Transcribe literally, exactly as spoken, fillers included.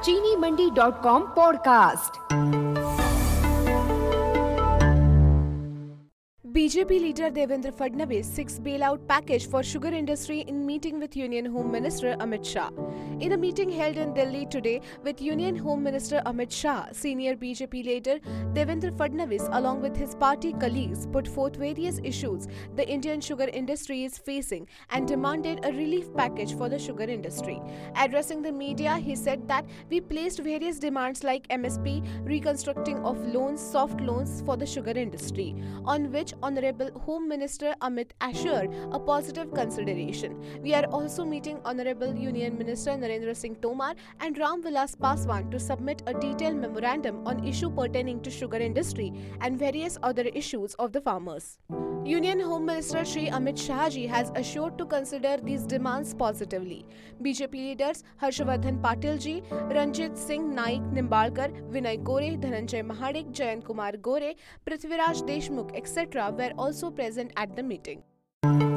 चीनी Mandi dot com podcast. B J P leader Devendra Fadnavis seeks bailout package for sugar industry in meeting with Union Home Minister Amit Shah. In a meeting held in Delhi today with Union Home Minister Amit Shah, senior B J P leader Devendra Fadnavis along with his party colleagues put forth various issues the Indian sugar industry is facing and demanded a relief package for the sugar industry. Addressing the media, he said that we placed various demands like M S P, reconstructing of loans, soft loans for the sugar industry, on which Honorable Home Minister Amit assured a positive consideration. We are also meeting Honorable Union Minister Narendra Singh Tomar and Ram Vilas Paswan to submit a detailed memorandum on issue pertaining to sugar industry and various other issues of the farmers. Union Home Minister Shri Amit Shah ji has assured to consider these demands positively. B J P leaders Harshvardhan Patil ji, Ranjit Singh Naik Nimbalkar, Vinay Gore, Dhananjay Mahadik, Jayant Kumar Gore, Prithviraj Deshmukh, et cetera were also present at the meeting.